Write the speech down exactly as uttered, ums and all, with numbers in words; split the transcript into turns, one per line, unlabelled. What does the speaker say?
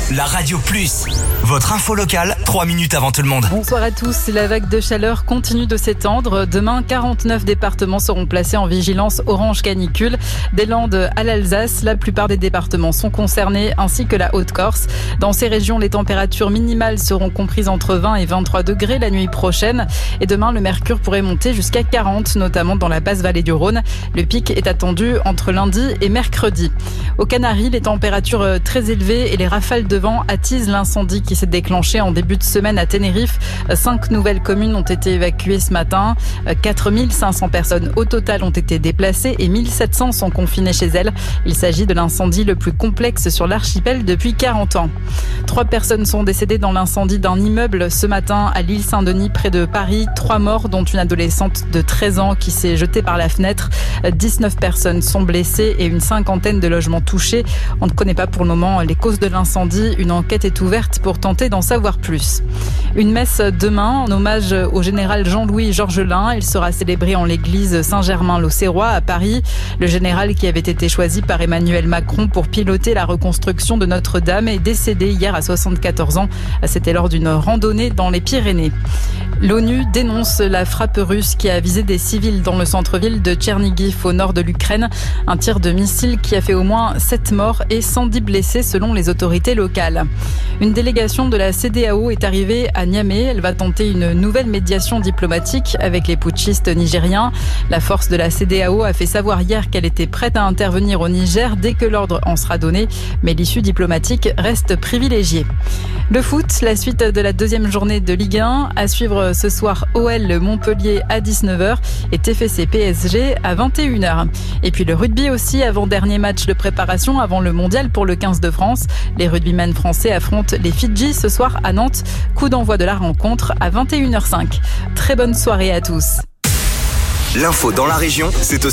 la Radio Plus. Votre info locale, trois minutes avant tout le monde.
Bonsoir à tous. La vague de chaleur continue de s'étendre. Demain, quarante-neuf départements seront placés en vigilance orange canicule. Des Landes à l'Alsace, la plupart des départements sont concernés, ainsi que la Haute-Corse. Dans ces régions, les températures minimales seront comprises entre vingt et vingt-trois degrés la nuit prochaine. Et demain, le mercure pourrait monter jusqu'à quarante, notamment dans la basse vallée du Rhône. Le pic est attendu entre lundi et mercredi. Aux Canaries, les températures très élevées et les rafales de vent attisent l'incendie qui s'est déclenché en début de semaine à Tenerife. Cinq nouvelles communes ont été évacuées ce matin. quatre mille cinq cents personnes au total ont été déplacées et mille sept cents sont confinées chez elles. Il s'agit de l'incendie le plus complexe sur l'archipel depuis quarante ans. Trois personnes sont décédées dans l'incendie d'un immeuble ce matin à l'île Saint-Denis près de Paris. Trois morts, dont une adolescente de treize ans qui s'est jetée par la fenêtre. dix-neuf personnes sont blessées et une cinquantaine de logements touchés. On ne connaît pas pour le moment les causes de l'incendie. Une enquête est ouverte pour tenter d'en savoir plus. Une messe demain en hommage au général Jean-Louis Georgelin. Il sera célébré en l'église Saint-Germain-l'Auxerrois à Paris. Le général qui avait été choisi par Emmanuel Macron pour piloter la reconstruction de Notre-Dame est décédé hier à soixante-quatorze ans. C'était lors d'une randonnée dans les Pyrénées. L'ONU dénonce la frappe russe qui a visé des civils dans le centre-ville de Tchernigiv au nord de l'Ukraine. Un tir de missile qui a fait au moins sept morts et cent dix blessés selon les autorités locales. Une délégation de la C E D E A O est arrivée à Niamey. Elle va tenter une nouvelle médiation diplomatique avec les putschistes nigériens. La force de la C E D E A O a fait savoir hier qu'elle était prête à intervenir au Niger dès que l'ordre en sera donné, mais l'issue diplomatique reste privilégiée. Le foot, la suite de la deuxième journée de Ligue un. À suivre ce soir O L Montpellier à dix-neuf heures et T F C P S G à vingt et une heures. Et puis le rugby aussi, avant-dernier match de préparation avant le mondial pour le quinze de France. Les rugbymen français affrontent les Fidji ce soir à Nantes. Coup d'envoi de la rencontre à vingt et une heures cinq. Très bonne soirée à tous.
L'info dans la région, c'est aussi